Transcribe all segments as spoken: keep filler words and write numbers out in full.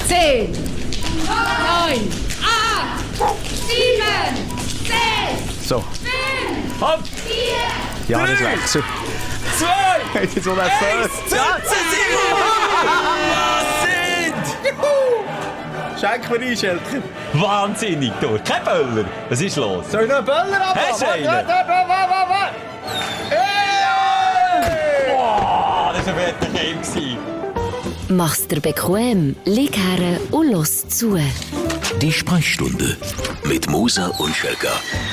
zehn, neun, acht, sieben, sechs, so. fünf, Hopp. vier, Jahreswechsel. Zwei! Jetzt so nervös. Ja, Schenk mir ein, Schelker. Wahnsinnig, du. Kein Böller. Was ist los? Soll ich noch einen Böller abmachen? Hast du einen? Warte, warte, warte, warte, warte. Hey! Boah, das war ein fetter Game. Mach's dir bequem, leg her und los zu. Die Sprechstunde mit Musa und Schelka.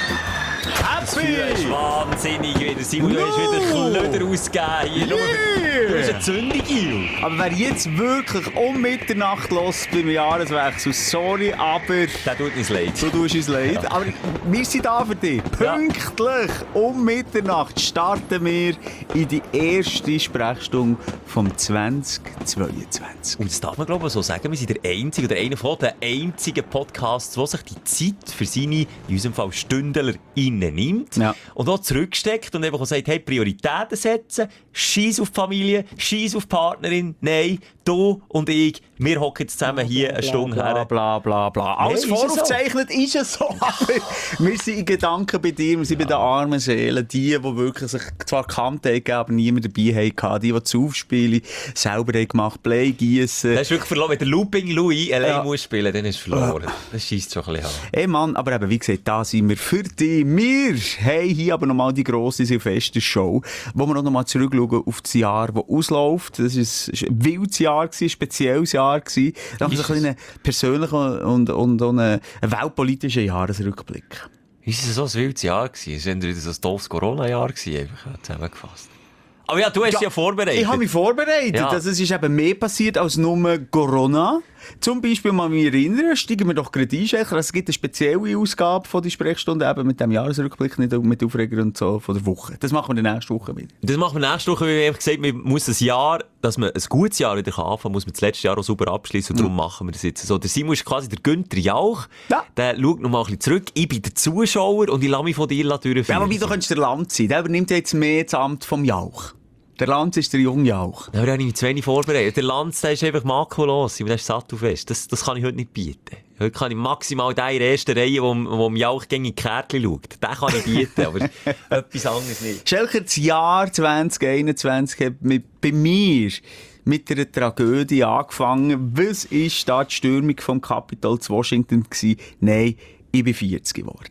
Das ist wahnsinnig wieder. Simon, du hast wieder Klöder ausgegeben hier. Yeah. Du hast eine Zündung hier. Aber wer jetzt wirklich um Mitternacht los beim Jahreswechsel, sorry, aber... Das tut uns leid. Du tust uns leid. Ja. Aber wir sind da für dich. Pünktlich um Mitternacht starten wir in die erste Sprechstunde vom zwanzig zweiundzwanzig. Und das darf man, glaube ich, so sagen. Wir sind der einzige oder einer von den einzigen Podcasts, der sich die Zeit für seine, in unserem Fall Stündler, nimmt ja. und auch zurücksteckt und einfach sagt, hey, Prioritäten setzen, scheiss auf die Familie, scheiss auf die Partnerin, nein, du und ich, wir hocken jetzt zusammen hier eine Stunde bla, her. Bla, bla, bla. Alles nee, voraufgezeichnet ist es so. Aber wir sind in Gedanken bei dir, wir sind bei den armen Seelen, die, die wirklich sich zwar gekannt haben, aber niemand dabei hatten, die, die das Aufspielen selber haben gemacht, Blei gießen. Das ist wirklich verloren. Wenn der Looping Louis allein ja. muss spielen, dann ist es verloren. Das scheisst schon ein bisschen an. Ey Mann, aber eben, wie gesagt, da sind wir für dich. Wir haben hier aber nochmal die grosse Silvester-Show, wo wir auch nochmal zurückschauen auf das Jahr, das ausläuft. Das war ein wildes Jahr, ein spezielles Jahr. Dann haben wir so einen persönlichen und, und, und einen weltpolitischen Jahresrückblick. Ist es so ein wildes Jahr gewesen? Es war wieder so ein doofes Corona-Jahr gewesen, einfach zusammengefasst. Aber ja, du hast ja, ja vorbereitet. Ich habe mich vorbereitet. Ja. Also, es ist eben mehr passiert als nur Corona. Zum Beispiel mal mich erinnern, steigen wir doch gerade ein. Es gibt eine spezielle Ausgabe von der Sprechstunde eben mit dem Jahresrückblick, nicht mit Aufreger und so von der Woche. Das machen wir die nächste Woche wieder. Das machen wir nächste Woche, weil wir einfach gesagt haben, man muss ein Jahr, dass man ein gutes Jahr wieder anfangen kann, muss man das letzte Jahr auch sauber abschließen und darum mhm. machen wir das jetzt so. Der Simon ist quasi der Günther Jauch. Ja. Der schaut noch mal ein bisschen zurück. Ich bin der Zuschauer und ich lasse mich von dir durchführen. Ja, aber wie du könntest der Land sein. Der übernimmt jetzt mehr das Amt vom Jauch. Der Lanz ist der junge Jauch. Ja, aber da habe ich mich zu wenig vorbereitet. Der Lanz, der ist einfach makellos. Der ist sattelfest. Das, das kann ich heute nicht bieten. Heute kann ich maximal den in der ersten Reihe, wo, wo im Jauch gegen die Kärtchen schaut. Den kann ich bieten, aber etwas anderes nicht. Schelker, das Jahr zwanzig einundzwanzig hat mit, bei mir mit einer Tragödie angefangen. Was war da die Stürmung vom Capitol zu Washington gewesen? Nein, ich bin vierzig geworden.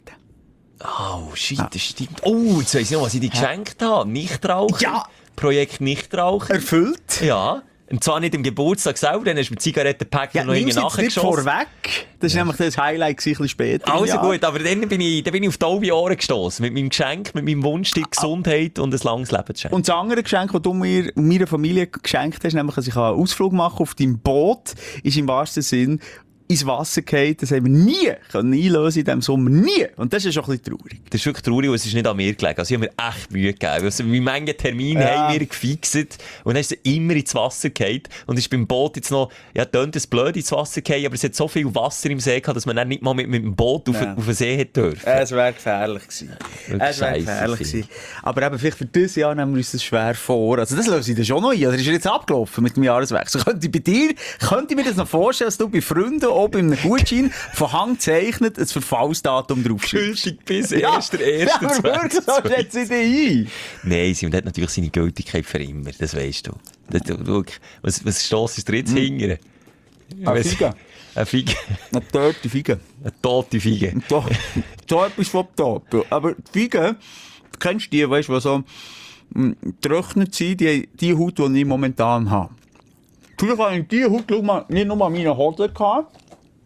Oh, shit, das stimmt. Oh, jetzt weiss ich noch, was ich dir geschenkt habe. Nichtrauchen. Ja! Projekt Nichtrauchen. Erfüllt? Ja. Und zwar nicht am Geburtstag selber, dann hast du mit Zigarettenpack ja, noch irgendwie nachgeschossen. Nicht vorweg. Das ist ja. nämlich das Highlight ein bisschen später. Also gut, aber dann bin ich, dann bin ich auf die taube Ohren gestossen. Mit meinem Geschenk, mit meinem Wunsch, dir Gesundheit und ein langes Leben zu schenken. Und das andere Geschenk, das du mir und meiner Familie geschenkt hast, nämlich, dass ich einen Ausflug machen auf deinem Boot, ist im wahrsten Sinn ins Wasser gefallen. Das haben wir nie können einlösen in diesem Sommer. Nie. Und das ist schon ein bisschen traurig. Das ist wirklich traurig, und es ist nicht an mir gelegen. Also ich habe mir echt Mühe gegeben. Also wie viele Termine ja. haben wir gefixt und dann ist es immer ins Wasser gefallen. Und es ist beim Boot jetzt noch, ja, tönt es blöd ins Wasser gefallen, aber es hat so viel Wasser im See gehabt, dass man dann nicht mal mit, mit dem Boot auf, ja. auf den See hätte dürfen. Es wäre gefährlich gewesen. Es wäre gefährlich gewesen. Aber eben, vielleicht für dieses Jahr nehmen wir uns das schwer vor. Also das löse ich dann schon noch ein. Oder ist er jetzt abgelaufen mit dem Jahreswechsel? Könnte ich bei dir, könnte ich mir das noch vorstellen, dass du bei Freunden oben in einem Gutschein von Hand gezeichnet ein Verfallsdatum draufschreibst? Gültig bis erster erster Ja, aber wirklich, so schätze ich dich ein. Nein, Simon hat natürlich seine Gültigkeit für immer, das weisst du. Das, du was was stossest du jetzt hm. hingern? Eine Fiege. Eine Fiege. Eine tote Fiege. Eine tote Fiege. Da, da etwas vom Top. Aber die Fiege, du kennst die, weißt du, die so getrocknet sind, die, die Haut, die ich momentan habe. Früher hatte ich diese Haut, schau mal, nicht nur an meinen Hoden gehabt.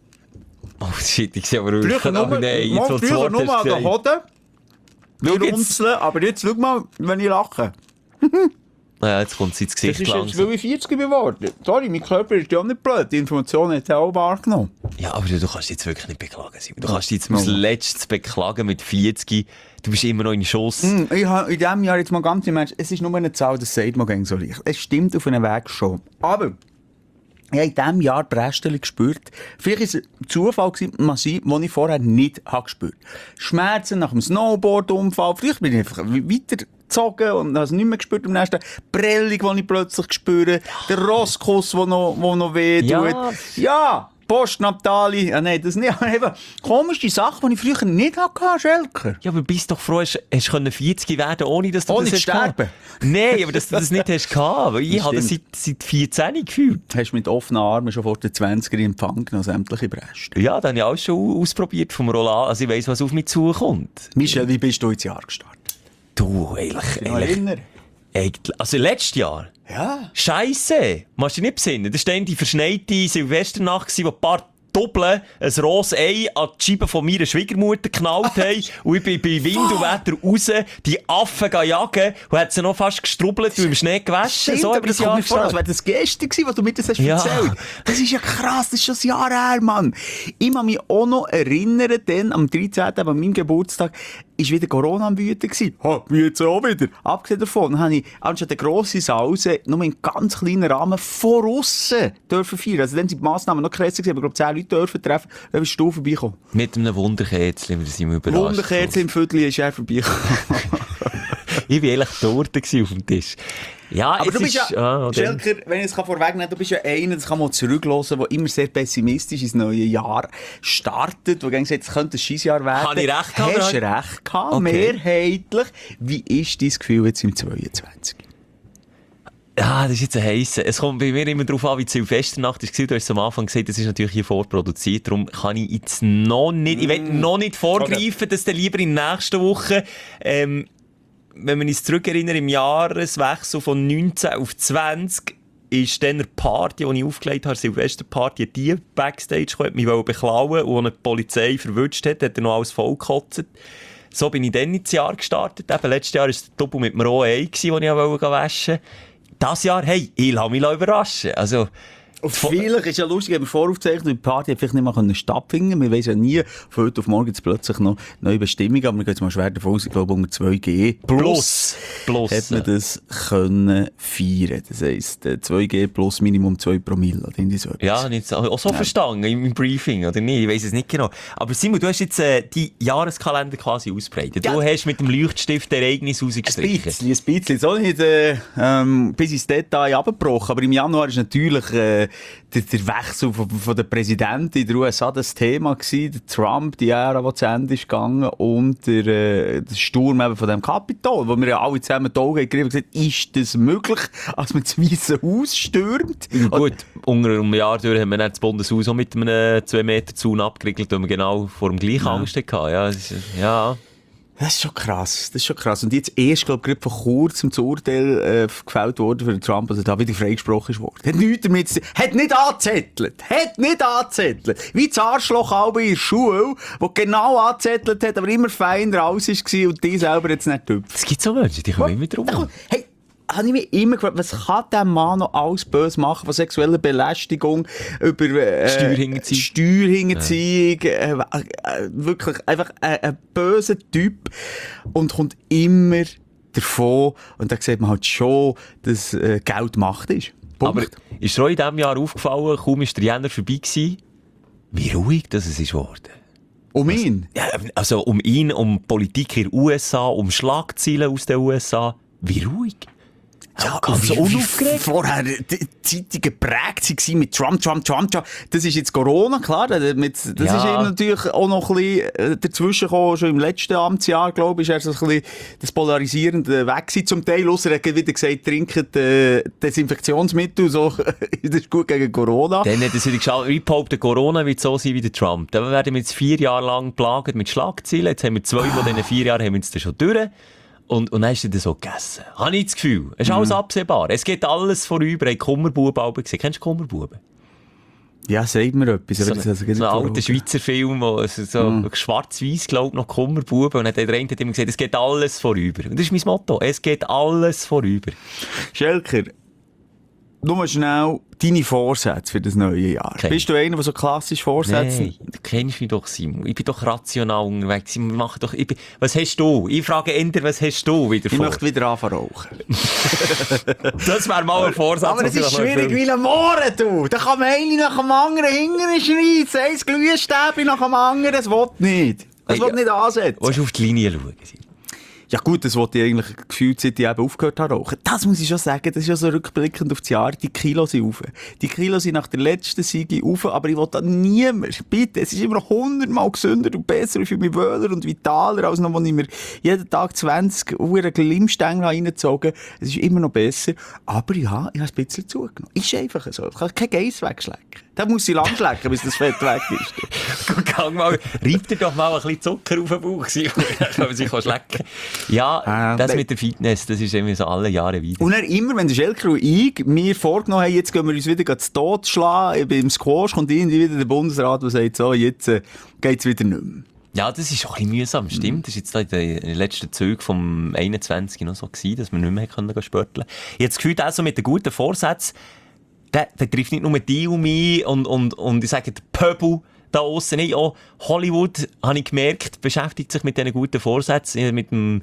Oh shit, ich sehe aber wirklich. Früher nur, nein, mal, früher nur an den Hoden. Schau runzeln, aber jetzt schau mal, wenn ich lache. Ja, jetzt kommt es ins Gesicht. Das ist jetzt, weil ich vierzig geworden. Sorry, mein Körper ist ja nicht blöd. Die Information hat er auch wahrgenommen. Ja, aber du, du kannst dich jetzt wirklich nicht beklagen. Du kannst dich jetzt als letztes beklagen mit vierzig. Du bist immer noch in Schuss. Mm, ich habe in diesem Jahr jetzt mal ganz im Ernst, es ist nur eine Zahl, das sagt man gegen so leicht. Es stimmt auf einem Weg schon. Aber ich habe in diesem Jahr die Brästchen gespürt. Vielleicht war es ein Zufall, massiv, den ich vorher nicht habe gespürt habe. Schmerzen nach dem Snowboard-Unfall. Vielleicht bin ich einfach weiter gezogen und habe es nicht mehr gespürt am nächsten Tag. Prellung, die ich plötzlich spüre. Der Rosskuss, der noch, wo noch weh tut. Ja. Ja, Postnatali. Ah, nein, das nicht. Aber eben komische Sachen, die ich früher nicht hatte, Schelker. Ja, aber bist doch froh, hast du vierzig werden, ohne dass du Ohne das zu hast sterben. gehabt. Nein, aber dass du das nicht hast gehabt. Weil ich habe das seit, seit vierzehn gefühlt. Hast du mit offenen Armen schon vor den zwanziger in Empfang genommen, sämtliche Brüste. Ja, das habe ich auch schon ausprobiert vom Roland. Also ich weiss, was auf mich zukommt. Michel, wie bist du ins Jahr gestartet? Du, eigentlich, Ich eigentlich, erinnere. eigentlich also letztes Jahr. Ja. Scheisse! Machst du dich nicht besinnen? Das war dann die verschneite Silvesternacht, wo ein paar Doppeln ein rohes Ei an die Scheibe von meiner Schwiegermutter geknallt haben. Und ich bin bei Wind und Wetter raus, die Affen gehen jagen und hat sie noch fast gestrubbelt und im Schnee gewaschen. Stimmt, So aber habe ich das das kommt Jahr mir vor, als gestartet. wäre das gestern gewesen, was du mir das hast Ja. erzählt. Das ist ja krass, das ist schon ein Jahr her, Mann. Ich kann mich auch noch erinnern, denn am dreizehnten an meinem Geburtstag, ist wieder Corona am Wüten gewesen. Ha, wie jetzt auch wieder. Abgesehen davon, dann habe ich anstatt eine grosse Sause nur in ganz kleinen Rahmen von aussen dürfen feiern. Also dann sind die Massnahmen noch krasser gewesen, aber ich glaube, zehn Leute dürfen treffen, dann bist du vorbeikommen. Mit einem Wunderkerzchen, wir sind überrascht. Wunderkerze im Viertel ist er vorbeigekommen. Ich war eigentlich dort auf dem Tisch. Ja, Aber es du bist ist, ja, ah, oder- Schelker, wenn ich es vorwegnehmen, du bist ja einer, das kann man zurückhören, der immer sehr pessimistisch ins neue Jahr startet, wo gesagt, es könnte ein Scheissjahr werden. Habe ich recht gehabt, Hast du oder? recht gehabt, Okay. mehrheitlich. Wie ist dein Gefühl jetzt im zweiundzwanzig? Ja, das ist jetzt ein heisser. Es kommt bei mir immer darauf an, wie die Silvesternacht war. Du hast es am Anfang gesagt, das ist natürlich hier vorproduziert. Darum kann ich jetzt noch nicht, ich will noch nicht vorgreifen, dass dann lieber in der nächsten Woche, ähm, wenn wir uns zurückerinnern, im Jahreswechsel von neunzehn auf zwanzig, ist dann eine Party, die ich aufgelegt habe, Silvesterparty, die Backstage gekommen, mich beklauen und eine Polizei verwünscht hat, hat er noch alles vollgekotzt. So bin ich dann ins Jahr gestartet. Eben, letztes Jahr war es der Doppel mit dem rohen Ei, den ich waschen wollte. Das Jahr, hey, ich lasse mich überraschen. Also, Vielleicht ist ja lustig, wenn wir voraufzeichnen, die Party hat vielleicht nicht mal stattfinden. Wir wissen ja nie, von heute auf morgen jetzt plötzlich noch neue Bestimmungen, aber wir gehen jetzt mal schwer davon aus, ich glaube unter zwei G plus, plus. hat man das können feiern. Das heisst, äh, zwei G plus Minimum zwei Promille. Oder irgendwie so etwas. Ja, nicht so, auch so verstanden im Briefing, oder nicht? Ich weiss es nicht genau. Aber Simon, du hast jetzt äh, die Jahreskalender quasi ausbreitet. Ja. Du hast mit dem Leuchtstift Ereignis Ein rausgestrichen. bisschen, ein bisschen. So nicht äh, ähm, bis ins Detail abgebrochen. Aber im Januar ist natürlich äh, der, der Wechsel von, von der Präsidentin in den U S A das Thema gewesen. Der Trump, die Ära, die zu Ende ist gegangen. Und der, äh, der Sturm eben von dem Kapitol, wo wir ja alle zusammen die Augen gegriffen haben, gesagt, ist das möglich, als man das Weiße Haus stürmt? Gut, unter einem Jahr durch haben wir dann das Bundeshaus auch mit einem zwei Meter Zaun abgeriegelt, weil wir genau vor dem gleichen Angst hatten. Ja, das ist, ja. Das ist schon krass, das ist schon krass. Und jetzt erst, glaube ich, gerade vor kurzem das Urteil äh, gefällt worden für den Trump, also da wieder freigesprochen ist worden. Hat nichts damit zu tun. Hat nicht angezettelt. Hat nicht angezettelt. Wie das Arschloch auch in der Schule, das genau angezettelt hat, aber immer feiner alles war und die selber jetzt nicht tüpft. Es gibt so Menschen, die kommen immer drum. Hey, habe ich mich immer gefragt, was kann der Mann noch alles böse machen, von sexueller Belästigung über äh, Steuerhinterziehung. Steuerhinterziehung, äh, äh, wirklich einfach ein, ein böser Typ und kommt immer davon und da sieht man halt schon, dass äh, Geld Macht ist. Punkt. Aber ist dir auch in diesem Jahr aufgefallen, kaum war der Jänner vorbei gewesen, wie ruhig das es ist geworden? um ihn? Ja, also um ihn, um Politik in den U S A, um Schlagzeilen aus den U S A. Wie ruhig. Ja, ganz wie, wie unaufgeregt. vorher die Zeitungen geprägt waren mit Trump, Trump, Trump, Trump. Das ist jetzt Corona, klar. Das ist Ja. ihm natürlich auch noch ein bisschen äh, dazwischen gekommen. Schon im letzten Amtsjahr, glaube ich, ist er so ein bisschen das Polarisierende weg gewesen. Zum Teil, ausser er hat wieder gesagt, trinkt äh, Desinfektionsmittel. So. Das ist gut gegen Corona. Dann hat er sich geschaut, ich behaupte, Corona wird so sein wie der Trump. Dann werden wir jetzt vier Jahre lang plagen mit Schlagzeilen. Jetzt haben wir zwei von diesen vier Jahren haben wir jetzt schon durch. Und, und dann hast du das so gegessen. Habe ich das Gefühl. Es ist alles absehbar. Es geht alles vorüber. Ein Kummerbuben gesehen. Kennst du Kummerbuben? Ja, sagt mir etwas. So, aber ein, das- das geht so ein nicht alter vor Augen. Schweizer Film, wo es so Mm. schwarz-weiß, glaube ich, noch Kummerbuben. Und dann hat der eine hat immer gesagt, es geht alles vorüber. Und das ist mein Motto. Es geht alles vorüber. Schelker, nur schnell deine Vorsätze für das neue Jahr. Okay. Bist du einer, der so klassisch Vorsätze... Nein, du kennst mich doch, Simon. Ich bin doch rational unterwegs. Wir machen doch, ich bin, was hast du? Ich frage Ender, was hast du wieder Ich vor? möchte wieder anfangen rauchen. Das wäre mal ein Vorsatz. Aber was es ich ist noch mal schwierig erfülle. wie ein Mohren, du. Da kann man eine nach dem anderen hingern schreissen. Ein Glühstäbchen nach dem anderen. Das will nicht. Das Hey, will nicht ansetzen. Willst du auf die Linie schauen, Simon? Ja gut, das wollte ich eigentlich gefühlt, seit ich eben aufgehört habe rauchen. Das muss ich schon sagen, das ist ja so rückblickend auf das Jahr, die Kilos sind rauf. Die Kilos sind nach der letzten Siege rauf, aber ich will da niemand, bitte, es ist immer noch hundertmal gesünder und besser, ich fühle mich wohler und vitaler, als noch, als ich mir jeden Tag zwanzig Uhr Glimmstängel reingezogen habe. Es ist immer noch besser, aber ja, ich habe ein bisschen zugenommen. Ist einfach so, ich kann kein Geiss wegschlecken. Da muss ich lang schlecken, bis das Fett weg ist. Gang mal, reib dir doch mal ein bisschen Zucker auf den Bauch, dann kann man sich schlecken. Ja, Äh, das nein. mit der Fitness, das ist immer so alle Jahre wieder. Und dann immer, wenn der Schelker und ich mir vorgenommen haben, jetzt gehen wir uns wieder zu Tod schlagen, beim Squash kommt irgendwie wieder der Bundesrat, der sagt, so, jetzt äh, geht's wieder nicht mehr. Ja, das ist auch ein bisschen mühsam, stimmt. Das war jetzt da in den letzten Zügen vom einundzwanzig noch so gewesen, dass wir nicht mehr können spörteln. Ich habe das Gefühl, auch so mit den guten Vorsätzen, der, der trifft nicht nur die um mich und, und, und ich sage, der Pöbel da aussen nicht. Auch Hollywood, habe ich gemerkt, beschäftigt sich mit diesen guten Vorsätzen. Ich habe mit dem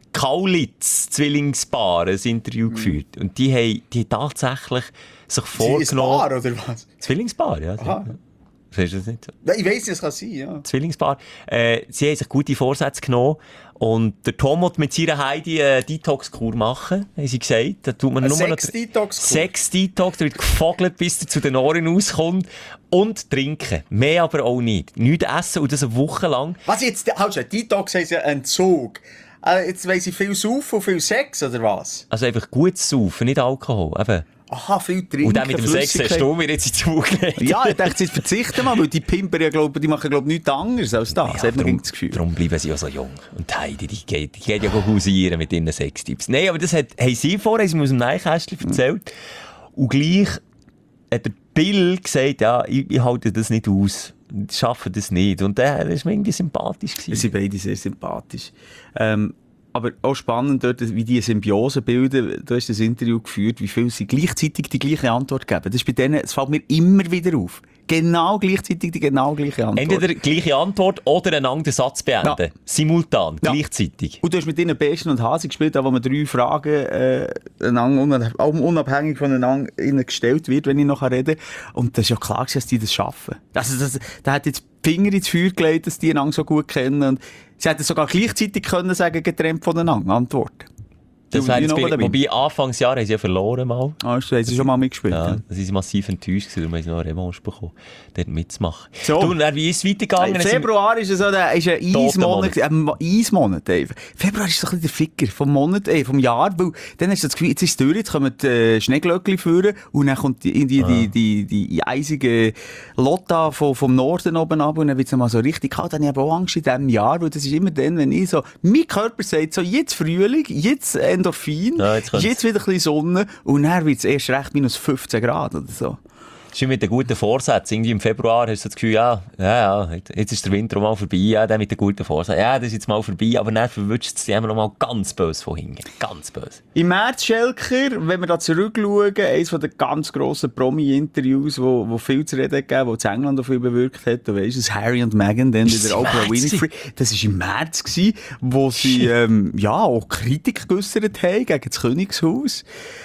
Kaulitz-Zwillingspaar ein Interview mm. geführt. Und die haben, die haben tatsächlich sich vorgenommen... Paar, oder was? Zwillingspaar, ja. Aha. Verstehst du das nicht? Ja, ich weiss, es kann sein, ja. Zwillingspaar. Äh, sie haben sich gute Vorsätze genommen. Und der Tom wird mit seiner Heidi eine Detox-Kur machen, haben sie gesagt. Da tut man Eine nur Sex-Detox-Kur? Sex-Detox, da wird gefogelt, bis er zu den Ohren rauskommt. Und trinken. Mehr aber auch nicht. Nichts essen und das eine Woche lang. Was jetzt? Halt schon, Detox heisst ja Entzug. Äh, jetzt weiss ich viel Saufen und viel Sex, oder was? Also einfach gut saufen, nicht Alkohol. Eben. Aha, viel trinken, Und dann mit dem Sex hast du mir jetzt in die Augen gelegt. Ja, ich dachte, jetzt verzichten mal, weil die Pimper ja, glaub, die machen, glaub ich, nichts anderes als das. Ja, Das hat man darum, das Gefühl. darum bleiben sie auch so jung. Und die Heidi, die geht, die geht ja hausieren mit ihren Sextipps. Nein, aber das hat, haben sie vorher, haben sie mir aus dem Neinkästchen erzählt. Und gleich hat der Bill gesagt, ja, ich, ich halte das nicht aus. Ich schaffe das nicht. Und der, der ist mir irgendwie sympathisch gewesen. Sie sind beide sehr sympathisch. Ähm, aber auch spannend dort, wie die Symbiose bilden. Du hast das Interview geführt, wie viel sie gleichzeitig die gleiche Antwort geben. Das ist bei denen, es fällt mir immer wieder auf. Genau gleichzeitig die genau gleiche Antwort. Entweder gleiche Antwort oder einen anderen Satz beenden. Ja. Simultan, Ja. gleichzeitig. Und du hast mit ihnen Besten und Hasi gespielt, wo man drei Fragen äh, einander, unabhängig voneinander ihnen gestellt wird, wenn ich noch rede. Und das ist ja klar, dass die das schaffen. Also das, da hat jetzt die Finger ins Feuer gelegt, dass die einander so gut kennen. Und sie hätten sogar gleichzeitig können sagen, getrennt voneinander. Antwort. Das Du- wäre you jetzt know what I bei, mean? wobei Anfangsjahr haben sie ja verloren mal. Ah, hast du schon mal mitgespielt? Ja, Ja. da sind sie massiv enttäuscht gewesen, weil sie noch eine Revanche bekommen, dort mitzumachen. So. Du, und dann, wie ist es weitergegangen? Im Februar ist es so, der, ist ein Eismonat, ein Eismonat einfach. Februar ist so ein bisschen der Ficker vom Monat, äh, vom Jahr, weil dann hast du das Gefühl, jetzt ist es durch, jetzt kommen die äh, Schneeglöckchen führen und dann kommt die, die, Ah. die, die, die eisige Lotta vom, vom Norden oben ab und dann wird es mal so richtig kalt. Dann habe ich aber auch Angst in diesem Jahr, weil das ist immer dann, wenn ich so, mein Körper sagt so, jetzt Frühling, jetzt Endorphin, Ja, jetzt jetzt, kommt's. wieder ein bisschen Sonne und dann wird es erst recht minus fünfzehn Grad oder so. Das ist wie mit den guten Vorsätzen. Irgendwie im Februar hast du das Gefühl, ja, ja, ja, jetzt ist der Winter mal vorbei, ja, der mit den guten Vorsätzen, ja, das ist jetzt mal vorbei, aber dann verwünscht es dich immer noch mal ganz böse von hinten. Ganz böse. Im März, Schelker, wenn wir da zurückschauen, eines der ganz grossen Promi-Interviews, wo, wo viel zu reden gegeben, wo in England auch viel bewirkt hat, du weisst es, Harry und Meghan, dann Ist wieder das im Oprah März Winfrey. Das war im März, gewesen, wo sie ähm, ja, auch Kritik geäussert haben gegen das Königshaus.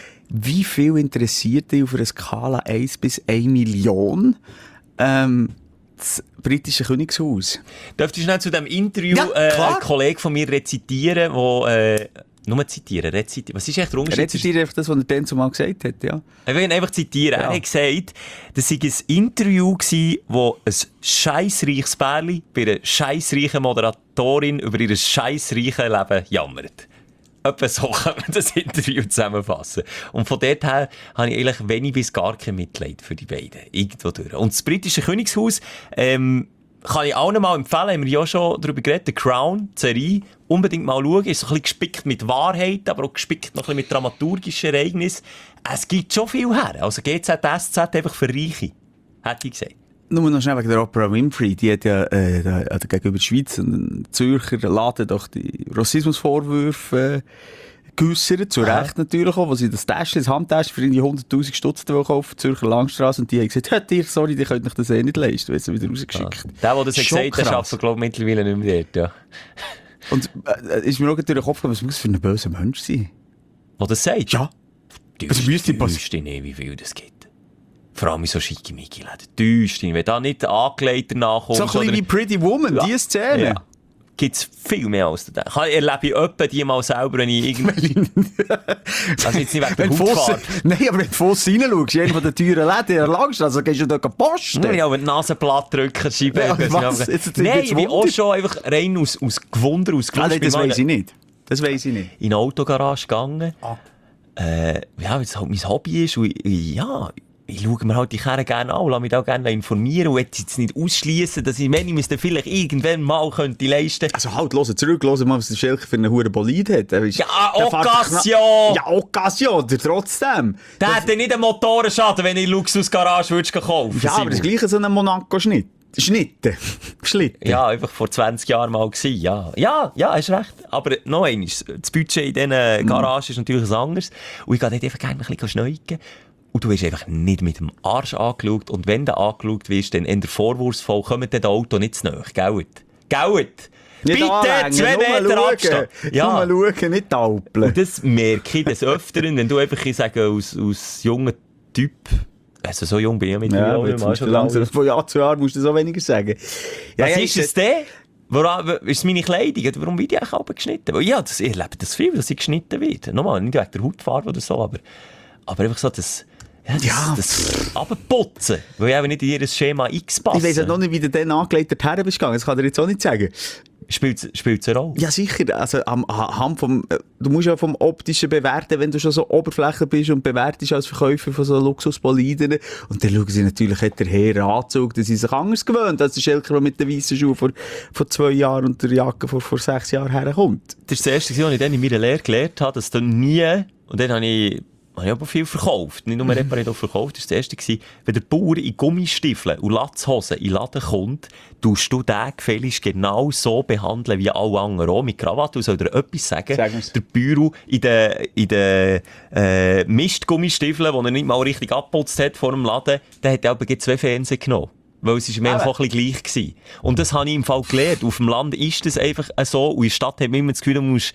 Wie viel interessiert dich auf einer Skala eins bis eine Million ähm, das britische Königshaus? Dürftest du schnell zu diesem Interview Ja, äh, klar. einen Kollegen von mir rezitieren, wo, äh, nur zitieren, rezitieren. Was ist echt der Unterschied? Rezitiere einfach das, was er dann zumal gesagt hat, ja. Ich will ihn einfach zitieren. Ja. Er hat gesagt, das sei ein Interview gewesen, wo ein scheissreiches Pärchen bei einer scheissreichen Moderatorin über ihr scheissreiches Leben jammert. Etwa so kann man das Interview zusammenfassen. Und von dort her habe ich eigentlich wenig bis gar kein Mitleid für die beiden. Irgendwo durch. Und das britische Königshaus, ähm, kann ich auch noch mal empfehlen, haben wir ja schon darüber geredet, The Crown, die Serie, unbedingt mal schauen. Ist so ein bisschen gespickt mit Wahrheit, aber auch gespickt noch ein bisschen mit dramaturgischen Ereignissen. Es gibt schon viel her. Also G Z S Z einfach für Reiche, hätte ich gesagt. Nur noch schnell wegen der Oprah Winfrey. Die hat ja äh, da, also gegenüber der Schweiz und Zürcher Laden doch die Rassismusvorwürfe äh, geäussert. Zu Aha. Recht natürlich auch, wo sie das Täschchen, das Handtäschchen für irgendwie hunderttausend Stutz kaufen, Zürcher Langstrasse. Und die haben gesagt, hört ihr, sorry, die könnt euch das eh nicht leisten. Weißt du, wieder rausgeschickt. Der, der das hat Schon gesagt hat, der krass. arbeitet, glaube ich, mittlerweile nicht mehr dort. Ja. Und äh, ist mir auch durch den Kopf gegangen, was muss das für ein böser Mensch sein? Wo das sagt? Ja. Du Was müsste passieren? wüsstest nicht, wie viel das gibt. Vor allem in so schicki-micki-Läden. Täuscht ihn. Wenn da nicht Angeleitet nachkommt. So ein bisschen wie Pretty Woman, Ja. die Szene. Ja. gibt es viel mehr als du denkst. Ich erlebe öppe die mal selber, wenn ich irgendwie... also jetzt nicht wegen der Hautfarbe. Nein, aber wenn du von aussen reinschaust, in einer von den teuren Läden erlangst, also gehst du dort posten. Ja, wenn die Nase platt drücken, Scheibe. Ja, was? Jetzt, Nein, ich bin auch schon einfach rein aus, aus Gewunder, aus Gelust. Ah, das weiss ich nicht. Das weiss ich nicht. In eine Autogarage gegangen. Ah. Äh, ja, weil es halt mein Hobby ist. Und ich, ja, ich schaue mir halt die Kerren gerne an, lasse mich auch gerne informieren und will jetzt nicht ausschliessen, dass ich, wenn ich es dann vielleicht irgendwann mal könnte leisten. Also halt, hören zurück, hören mal, was der Schelker für einen hohen Bolid hat. Ist, ja, Occasion! Ja, Occasion, trotzdem. Der hätte nicht einen Motorenschaden, wenn ich Luxusgarage würdest kaufen. Ja, aber das gleiche so ein Monaco-Schnitt. Schnitten. Schlitten. Ja, einfach vor zwanzig Jahren mal gewesen, ja. Ja, ja, hast recht. Aber noch eines, das Budget in diesen Garagen ist natürlich ein anderes. Und ich gehe dort einfach gerne ein bisschen schneuken. Und du wirst einfach nicht mit dem Arsch angeschaut. Und wenn du angeschaut wirst, dann in der vorwurfsvoll kommt das Auto nicht zu nahe. Geld. Geld. Bitte, zwei Meter Abstand. Ja. Nur schauen, nicht taupeln. Und das merke ich des Öfteren, wenn du einfach, ich sage, als, als junger Typ, also so jung bin ich ja mit ja, dir. Ja, langsam, von Jahr zu Jahr musst du so weniger sagen. Ja, was ja, ist es denn? Woran, ist es meine Kleidung? Warum wird die eigentlich auch geschnitten? Weil, ja, das, ich erlebe das viel, dass sie geschnitten wird. Nochmal, nicht wegen der Hautfarbe oder so, aber, aber einfach so das... Ja, das, ja. das Abputzen, weil ich eben nicht in ihr Schema X passe. Ich weiss ja noch nicht, wie du dann angelegt her bist gegangen. Das kann ich dir jetzt auch nicht sagen. Spielt es eine Rolle? Ja, sicher. Also, am, am vom, du musst ja vom Optischen bewerten, wenn du schon so Oberfläche bist und bewertest als Verkäufer von so Luxusboliden. Und dann schauen sie natürlich, hat der Herr Anzug, dass sie sich anders gewöhnt, als der Schelker, der mit den weißen Schuhen vor, vor zwei Jahren und der Jacke vor, vor sechs Jahren herkommt. Das ist das Erste, was ich dann in meiner Lehre gelernt habe, dass dann nie, und dann habe ich... Ich habe aber viel verkauft. Nicht nur repariert, auch verkauft. Das war das Erste. Wenn der Bauer in Gummistiefeln und Latzhosen in den Laden kommt, tust du den gefälligst genau so behandeln wie alle anderen auch. Mit Krawatte. Und soll dir etwas sagen? Sagen's. Der Büro in den, in den äh, Mistgummistiefeln, die er nicht mal richtig abgeputzt hat vor dem Laden, der hat aber zwei Fernseher genommen. Weil es war mir einfach ein bisschen gleich gewesen. Und das habe ich im Fall gelernt. Auf dem Land ist das einfach so. Und in der Stadt hat man immer das Gefühl, du musst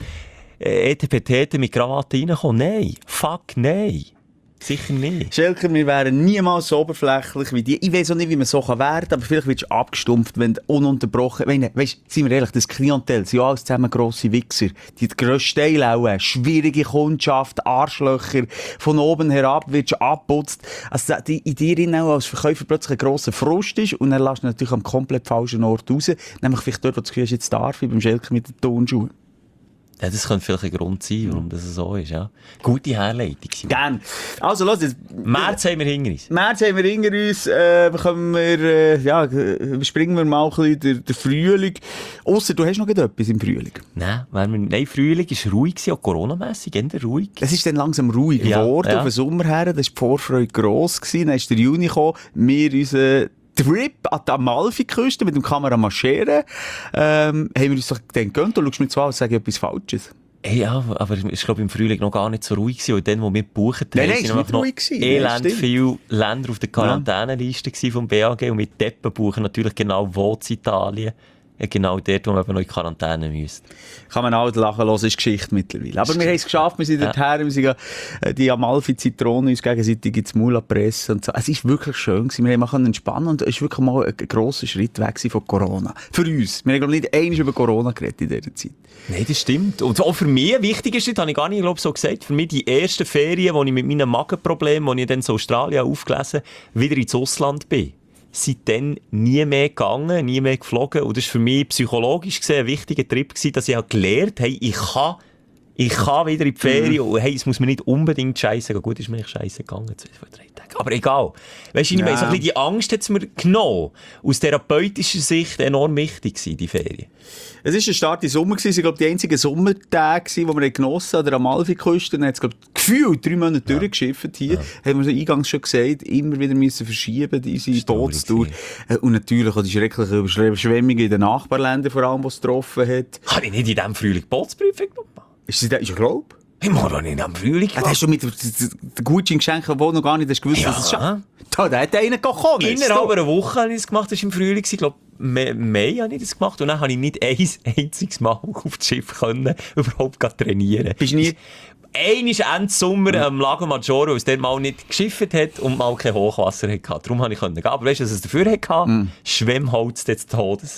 E T P T mit Krawatte reinkommen. Nein. Fuck, nein. Sicher nicht. Schelker, wir wären niemals so oberflächlich wie die. Ich weiss auch nicht, wie man so werden kann, aber vielleicht wirst du abgestumpft, wenn du ununterbrochen... Weißt, seien wir ehrlich, das Klientel sind ja alles zusammen grosse Wichser. Die grössten Teile auch, schwierige Kundschaft, Arschlöcher, von oben herab wirst du abputzt. Also die, in dir auch als Verkäufer plötzlich ein grosser Frust ist und dann lässt du natürlich am komplett falschen Ort raus. Nämlich vielleicht dort, wo du das Gefühl hast, jetzt darf ich beim Schelker mit den Turnschuhen. Ja, das könnte vielleicht ein Grund sein, warum das so ist, ja. Gute Herleitung. Gerne. Also, los jetzt. März haben wir hinter uns. März haben wir hinter uns, äh, bekommen wir, äh, ja, überspringen wir mal ein bisschen den, den Frühling. Ausser, du hast noch etwas im Frühling? Nein, weil wir, nein, Frühling war ruhig, auch coronamässig, eher ruhig. Es ist dann langsam ruhig ja, geworden, ja. auf den Sommer her, da war die Vorfreude gross gewesen, dann ist der Juni gekommen, wir unsere Trip an die Amalfiküste mit dem Kameramann-Scheren, ähm, haben wir uns doch gedacht, gönnt, du schaust mir zu an und sagst etwas Falsches. Hey, ja, aber es war, glaube im Frühling noch gar nicht so ruhig gewesen, und dann, wo wir gebucht haben, nein, nein, sind noch elend ja, viele Länder auf der Quarantäneliste ja. vom B A G, und mit Deppen buchen natürlich genau wo in Italien. Ja, genau dort, wo man noch in Quarantäne müsste. Kann man auch lachen hören, ist Geschichte mittlerweile. Aber wir haben es geschafft, wir sind ja. dorthin, wir sind ja, die Amalfi-Zitronen uns gegenseitig ins Maul pressen und so. Es war wirklich schön gewesen, wir konnten entspannen und es war wirklich mal ein grosser Schritt weg von Corona. Für uns. Wir haben, glaube ich, nicht einmal über Corona geredet in dieser Zeit. Nein, das stimmt. Und auch für mich, wichtig ist, das habe ich gar nicht, glaube so gesagt, für mich die ersten Ferien, wo ich mit meinen Magenproblemen, wo ich dann in Australien aufgelesen wieder ins Ausland bin. Seitdem nie mehr gegangen, nie mehr geflogen. Und das war für mich psychologisch gesehen ein wichtiger Trip gewesen, dass ich halt gelernt habe, ich kann, ich kann wieder in die Ferien mhm. und hey, es muss mir nicht unbedingt scheiße gehen. Gut, ist mir nicht scheiße gegangen, zwei, zwei, drei Tage. Aber egal. Weißt du, ich ja. meine, so ein bisschen die Angst hat es mir genommen. Aus therapeutischer Sicht enorm wichtig gewesen, die Ferien. Es war ein starker Sommer. Es waren, glaube ich, die einzigen Sommertage, die wir genossen haben, an der Amalfi-Küste. Dann hat es, glaube ich, gefühlt drei Monate ja. durchgeschifft hier. Ja. Haben wir so eingangs schon gesagt, immer wieder müssen verschieben, unsere Bootstour. Und natürlich auch die schrecklichen Überschwemmungen in den Nachbarländern, vor allem, die es getroffen hat. Habe ich nicht in diesem Frühling Bootsprüfung gemacht? Ist das, ich glaube? Ich mache doch nicht in diesem Frühling gemacht. Ja, hast du mit den Gutschein geschenkt, wo noch gar nicht hast gewusst, ja. was es schafft? Da, da hat einer gekommen. Innerhalb einer Woche habe ich das gemacht, das war im Frühling. Ich glaube, Mai, Mai habe ich das gemacht. Und dann habe ich nicht ein einziges Mal auf das Schiff können, überhaupt trainieren. Bist du nie? Einmal Ende Sommer ja. am Lago Maggiore, weil es dann mal nicht geschifft hat und mal kein Hochwasser hatte. Darum konnte ich gehen. Aber weißt du, was es dafür hatte? Mm. Schwemmholz des Todes.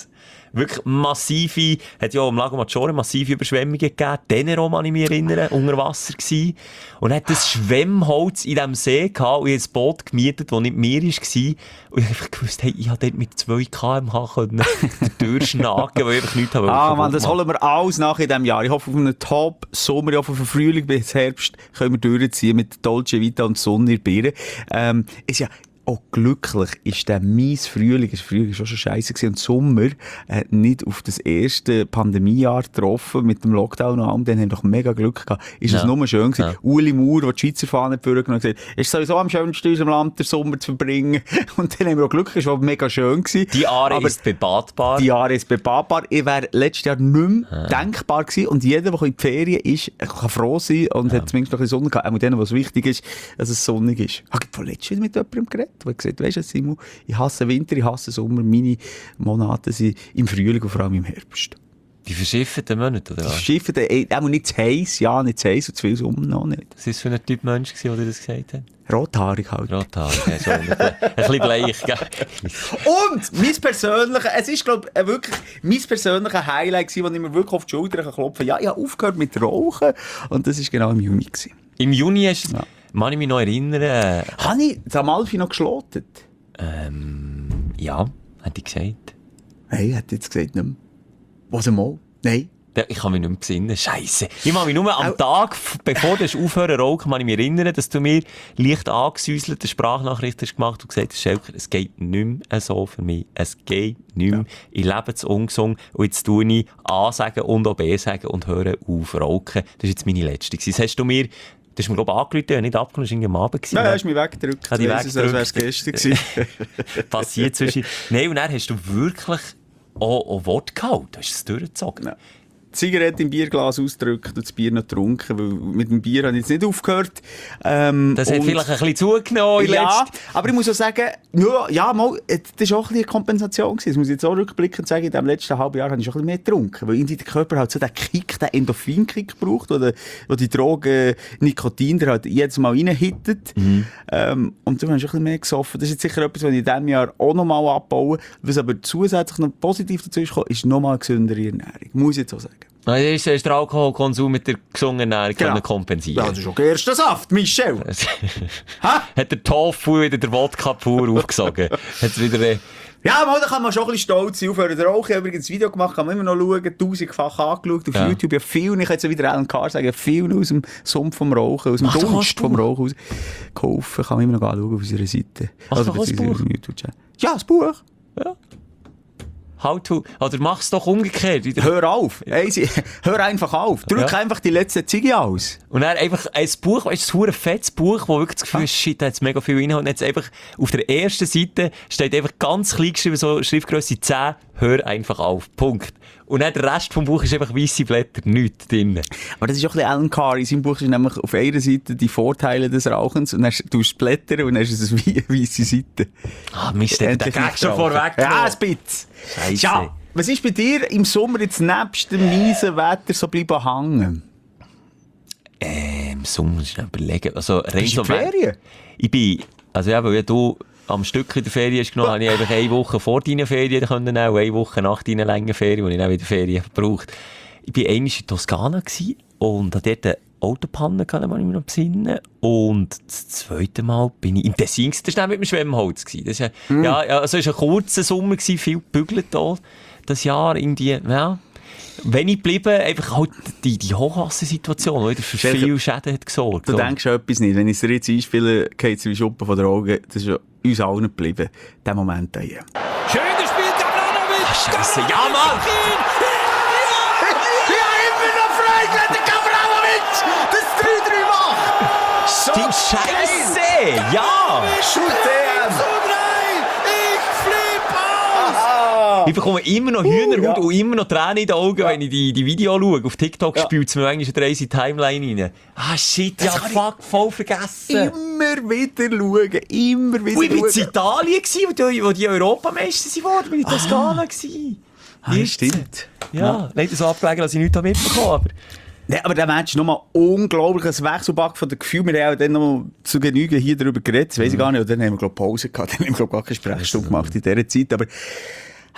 wirklich massive, hat ja am Lago Maggiore massive Überschwemmungen gegeben. Tenero, kann ich mich erinnern, unter Wasser gewesen. Und hat das Schwemmholz in diesem See gehabt und ich ein Boot gemietet, das nicht mehr war. Und ich habe einfach gewusst, hey, ich habe dort mit zwei Kilometer pro Stunde durchschnagen, weil ich einfach nichts habe. Ah, Mann, das holen wir alles nach in diesem Jahr. Ich hoffe auf einen Top-Sommer, ich hoffe auf einen Frühling bis Herbst können wir durchziehen mit Dolce Vita und Sonne in der Birne. Ähm, ist ja auch glücklich ist der mies Frühling, das Frühling war auch schon scheisse gewesen, und Sommer äh, nicht auf das erste Pandemiejahr getroffen mit dem Lockdown und allem, dann haben wir doch mega Glück gehabt. Ist es ja. nur schön gewesen. Ja. Uli Maurer, der die Schweizer Fahne vorgenommen hat, gesagt, es ist sowieso am schönsten in unserem Land, den Sommer zu verbringen. Und dann haben wir auch Glück, es war mega schön gewesen. Die Aare aber ist bebadbar. Die Aare ist bebadbar. Ich wäre letztes Jahr nicht mehr ja. denkbar gewesen. Und jeder, der in die Ferien ist, kann froh sein und ja. hat zumindest noch ein bisschen Sonne gehabt. Auch denen, was wichtig ist, dass es sonnig ist. Ich habe vor letztes mit jemandem geredet, der gesagt hat, weisst du, Simon, ich hasse Winter, ich hasse Sommer, meine Monate sind im Frühling und vor allem im Herbst. Die verschifften Monate, oder was? Die verschifften, auch nicht zu heiß, ja, nicht zu heiß und zu viel Sommer noch nicht. Was war das für ein Typ Mensch, der das gesagt hat? Rothaarig halt. Rothaarig, ja, schon. Ein bisschen bleich, gell? Und mein persönlicher, es ist, glaube ich, wirklich mein persönlicher Highlight gewesen, wo ich mir wirklich auf die Schulter klopfen kann. Ja, ich habe aufgehört mit Rauchen und das war genau im Juni gewesen. Im Juni hast du, ja. Kann ich mich noch erinnern? Äh, Habe ich das Amalfi noch geschlotet? Ähm, ja, hat ich gesagt. Nein, hat jetzt gesagt nicht mehr. Was einmal? Nein. Ich kann mich nicht mehr besinnen. Scheisse. Ich kann mich nur am Tag, bevor du aufhören zu rauchen, kann ich mich erinnern, dass du mir leicht angesäuselt eine Sprachnachricht hast gemacht und gesagt hast, Schelker, es geht nicht mehr so für mich. Es geht nicht mehr. Ja. Ich lebe zu ungesund und jetzt tue ich A sagen und auch B sagen und höre auf rauchen. Das war jetzt meine letzte. Das hast du mir... Du hast mir, glaube ich, angerufen, nicht abgenommen, das war am Abend. Nein, du hast mich weggedrückt. Ich weiss es, als wäre es gestern gewesen. Passiert zwischen... Nein, und dann hast du wirklich auch, auch Wort gehalten. Du hast es durchgezogen. Ja. Die Zigarette im Bierglas ausgedrückt und das Bier noch getrunken, weil mit dem Bier habe ich jetzt nicht aufgehört. Ähm, das hat vielleicht ein bisschen zugenommen. Ja, aber ich muss auch sagen, ja, ja mal, das war auch ein bisschen eine Kompensation gewesen. Das muss ich jetzt auch rückblickend sagen, in dem letzten halben Jahr habe ich schon ein bisschen mehr getrunken, weil irgendwie der Körper halt so den Kick, den Endorphin-Kick braucht, wo, der, wo die Droge Nikotin der halt jedes Mal reinhittet. Mhm. Ähm, und dann habe ich schon ein bisschen mehr gesoffen. Das ist jetzt sicher etwas, was ich in diesem Jahr auch noch mal abbaue. Was aber zusätzlich noch positiv dazu ist, ist nochmal eine gesündere Ernährung. Muss ich jetzt auch sagen. Nein, das ist der Alkoholkonsum mit der gesunden Ernährung genau. kompensieren. Ja, das ist schon der erste Saft, Michel. Hat der Tofu wieder der Wodka pur aufgesogen. Hat's wieder... Äh... Ja, mal, da kann man schon ein bisschen stolz sein. Aufhören zu rauchen. Ich habe übrigens ein Video gemacht, kann man immer noch schauen, tausendfach angeschaut auf ja. YouTube. Ja, viel, ich kann jetzt wieder Alan Carr sagen, viel aus dem Sumpf vom Rauchen, aus dem Ach, Dunst vom Rauchen aus gekauft. Kann man immer noch anschauen auf unserer Seite. Ach, also, das Buch? Ja, das Buch. Ja. How to... Oder mach's doch umgekehrt. Wieder. Hör auf. Hey, sie, hör einfach auf. Drück ja. einfach die letzte Ziege aus. Und dann einfach ein Buch, weißt du, ein fettes Buch, wo wirklich das Gefühl ist, shit, da hat mega viel Inhalt. Und jetzt einfach auf der ersten Seite steht einfach ganz klein geschrieben, so Schriftgröße zehn, hör einfach auf. Punkt. Und dann der Rest vom Buch ist einfach weisse Blätter, nichts drin. Aber das ist auch ein bisschen Alan Carr. In seinem Buch ist nämlich auf einer Seite die Vorteile des Rauchens und dann tust du Blätter und dann ist es eine weisse Seite. Ah, Mist, der Gag schon vorweg. Ja, ein bisschen. Scheisse. Ja, was ist bei dir im Sommer jetzt nebst dem miesen Wetter so bleiben hängen? Äh, im Sommer muss ich noch überlegen. Also, rein Bist du so in Ferien? Ich bin, also ja, weil du am Stück in der Ferien hast genommen, habe ich einfach eine Woche vor deinen Ferien können auch, eine Woche nach deinen langen Ferien, die ich dann wieder Ferien gebraucht. Ich war einmal in Toskana und hatte dort eine Autopanne, kann ich mich noch besinnen. Und das zweite Mal bin ich im Tessin, das war mit dem Schwemmholz. Das ist ein, mm. ja, also es war ein kurzer Sommer, viel gebügelt hier, das Jahr irgendwie, ja. Wenn ich geblieben, einfach halt die, die Hochwassersituation, die für viele Schäden hat gesorgt. Du oder? Denkst schon etwas nicht. Wenn ich es dir jetzt einspiele, geht es wie Schuppen von den Augen. Das ist ja uns allen geblieben. Der Moment hier. Schön gespielt, Gavranovic! Ach, Scheiße, ja, Mann! Ich habe immer noch Freude, wenn der Gavranovic das drei drei macht! So die Scheiße! Ja! Shoot Ich bekomme immer noch Hühnerhaut uh, ja. und immer noch Tränen in den Augen, ja. wenn ich die, die Video schaue. Auf TikTok ja. spielt es mir eigentlich eine reise Timeline rein. Ah, shit, ja, fuck, voll vergessen. Immer wieder schauen, immer wieder schauen. Ich war in Italien, wo, wo die Europameister waren, bin ich in Toskana. Ah, ja, stimmt. Ja, ja. Leider so abgelegen, dass ich nichts mitbekommen habe. Nee, aber der Match ist nochmal unglaublich ein Wechselback von den Gefühlen. Wir haben dann noch zu Genüge hier darüber geredet, das weiss ich gar nicht. Und dann haben wir, glaube ich, Pause gehabt. Dann haben wir, glaube ich, gar keine Sprechstunde gemacht in dieser Zeit. Aber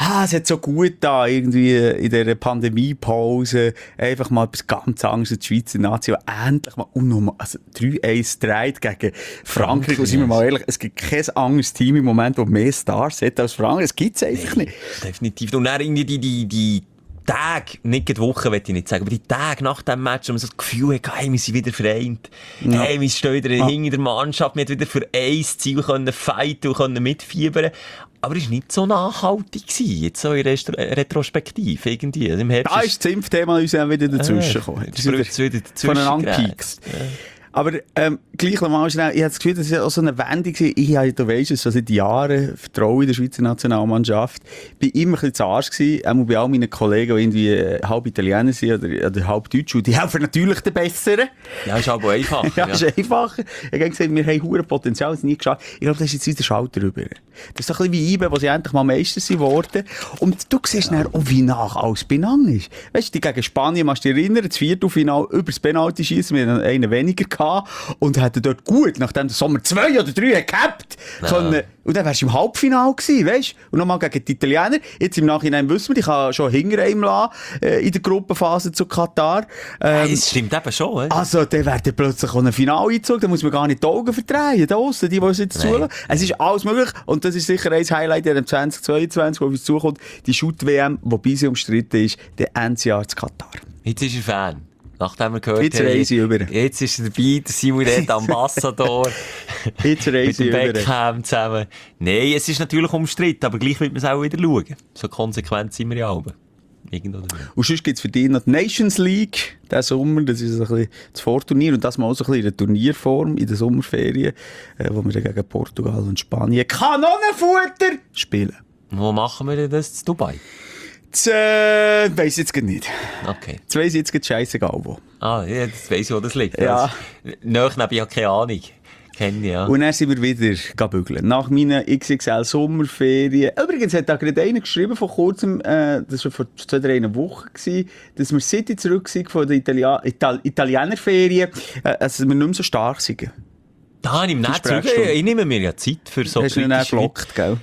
ah, es hat so gut da irgendwie in dieser Pandemiepause einfach mal etwas ganz anderes in die Schweizer Nation. Endlich mal, und nochmal, also drei eins drei gegen Frankreich. Und sind wir mal ehrlich, es gibt kein anderes Team im Moment, das mehr Stars hat als Frankreich. Das gibt es einfach nee, nicht. Definitiv. Und dann irgendwie die, die, die Tage, nicht die Woche, will ich nicht sagen, aber die Tage nach dem Match, wo man so das Gefühl hat, hey, wir sind wieder vereint. Ja. Hey, wir stehen wieder ja. hinter der Mannschaft, wir haben wieder für ein Ziel können fighten und können mitfiebern. Aber es war nicht so nachhaltig gewesen, jetzt so in Restro- Retrospektiv irgendwie. Also im Herbst da ist das Impfthema uns auch wieder dazwischen gekommen. Das ist wieder, wieder voneinander gepiekst. Ja. Aber ähm, gleich nochmal schnell, ich habe das Gefühl, das war auch so eine Wendung. Ich habe, du weisst es, schon seit Jahren Vertrauen in der Schweizer Nationalmannschaft. Ich war immer ein bisschen zu Arsch gewesen, auch bei all meinen Kollegen, die irgendwie halb Italiener sind oder, oder halb Deutsch. Und die helfen natürlich den Besseren. Ja, ist aber einfacher. ja, ist ja. einfacher. Ich habe gesagt, wir haben hohes Potenzial, es nie geschafft. Ich glaube, das ist jetzt wieder Schalter rüber. Das ist so ein bisschen wie I B E, wo sie endlich mal Meister sind worden. Und du siehst ja. dann auch, wie nach alles benannt ist. Weißt du, gegen Spanien, musst du dich erinnern, das Viertelfinale über das Penalty-Schießen, wir hatten einen weniger gehabt. Und hätte dort gut, nachdem der Sommer zwei oder drei gehabt, können, und dann wärst du im Halbfinale gewesen, weißt du? Und nochmal gegen die Italiener. Jetzt im Nachhinein wissen wir, ich kann schon hinter ihm lassen, äh, in der Gruppenphase zu Katar. Ähm, hey, das stimmt eben schon, oder? Also, dann wird dann plötzlich auch ein Finaleinzug, da muss man gar nicht die Augen verdrehen, da aussen, die, die uns jetzt zulassen. Es ist alles möglich, und das ist sicher ein Highlight in dem zwanzig zweiundzwanzig, wo uns zukommt, die Shoot-W M, wobei sie umstritten ist, der Endjahr zu Katar. Jetzt ist er Fan. Nachdem wir gehört jetzt haben, reise ich über. Jetzt ist er dabei, der Simon Red Ambassador. Jetzt reise ich mit dem Beckham zusammen. Nein, es ist natürlich umstritten, aber gleich wird man es auch wieder schauen. So konsequent sind wir ja alle. Irgendwo und sonst gibt es für dich noch die Nations League diesen Sommer. Das ist ein bisschen das Vorturnier und das mal auch so ein bisschen in der Turnierform in der Sommerferien, äh, wo wir dann gegen Portugal und Spanien Kanonenfutter spielen. Wo machen wir denn das? In Dubai? Das äh, weiss ich jetzt gar nicht. Okay. Das weiss ich jetzt gerade scheissegal wo. Ah, ja, das weiss ich, wo das liegt. Ja. Nach neben ich habe keine Ahnung. Kenne ich, ja. Und dann sind wir wieder bügeln. Nach meinen X X L-Sommerferien. Übrigens hat da gerade einer geschrieben vor kurzem, äh, das war vor zwei, drei Wochen, gewesen, dass wir seit ich zurück sind von den Italia- Ital- Italienerferien, äh, also wir nicht mehr so stark sind. Da habe ich ihm nicht zurück. Ich nehme mir ja Zeit für so hast du ihn auch geblockt, gell?